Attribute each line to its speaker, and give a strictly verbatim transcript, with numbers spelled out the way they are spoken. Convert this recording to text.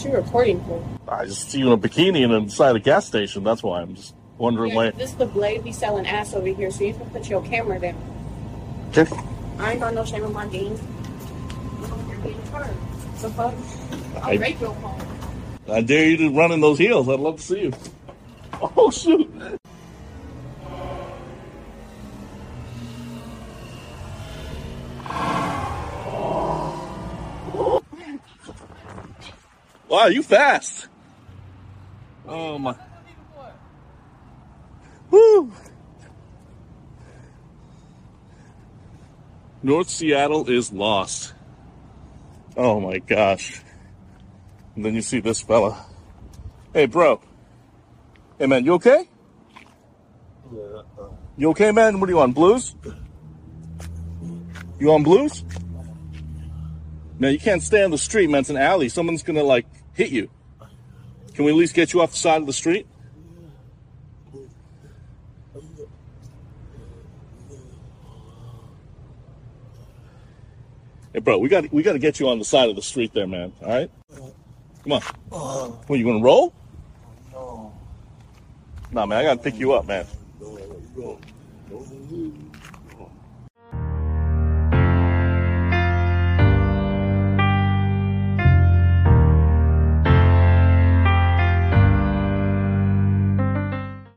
Speaker 1: What you recording for?
Speaker 2: I just see you in a bikini and inside a gas station. That's why I'm just wondering
Speaker 1: Yeah,
Speaker 2: why.
Speaker 1: this is the Blade be selling ass over here, so you can put your camera down.
Speaker 2: Okay.
Speaker 1: I ain't got no shame in my game. You're being hurt. The fuck? I'll
Speaker 2: I-
Speaker 1: break your phone.
Speaker 2: I dare you to run in those heels. I'd love to see you. Oh, shoot. Wow, you fast. Oh, my. Woo. North Seattle is lost. Oh, my gosh. And then you see this fella. Hey, bro. Hey, man, you okay? You okay, man? What are you on, blues? You on blues? Man, you can't stay on the street, man. It's an alley. Someone's gonna, like, hit you. Can we at least get you off the side of the street? Hey, bro, we got we got to get you on the side of the street there, man. All right? Come on. What, you gonna roll?
Speaker 3: No.
Speaker 2: Nah, man, I gotta pick you up, man.
Speaker 3: No, no.